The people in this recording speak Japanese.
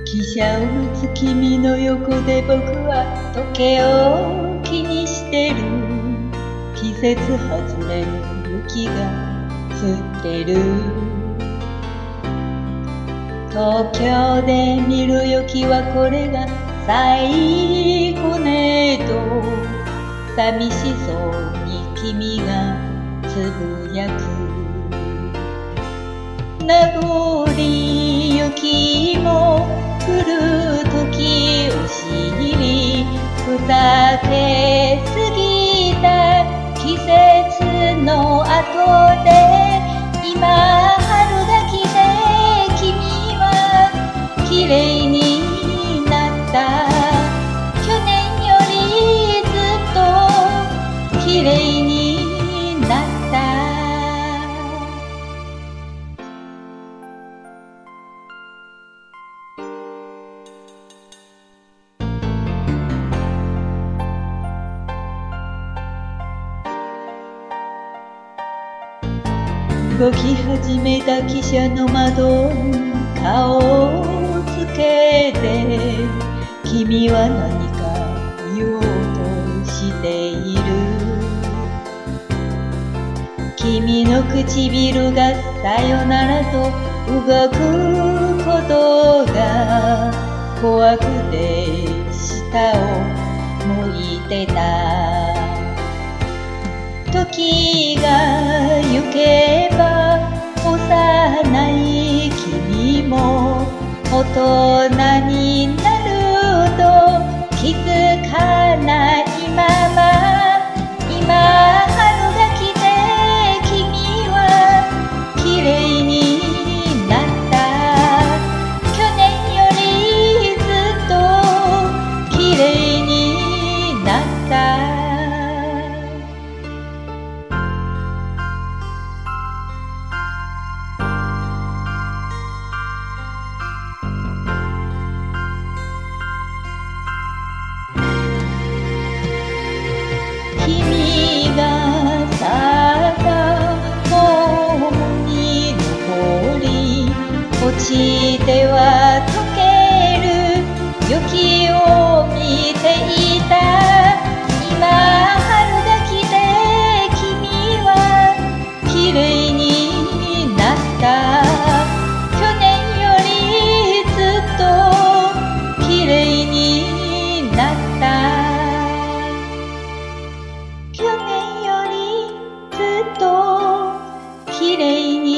汽車を待つ君の横で僕は時計を気にしてる。季節外れの雪が降ってる。東京で見る雪はこれが最後ねと寂しそうに君がつぶやく。名残雪も降る時を知り、ふざけすぎた季節の後で今春が来て君は綺麗になった。去年よりずっと綺麗になった。動き始めた汽車の窓に顔をつけて君は何か言おうとしている。君の唇がさよならと動くことが怖くて舌を向いてた。時が行けば幼い君も大人になると気づかないまま、今春が来て君は綺麗になった。去年よりずっと綺麗になった。君が去ったホームに登り落ちては溶ける雪を見ていた。今春が来て君は綺麗になった。去年よりずっと綺麗になった。去年よりずっと綺麗に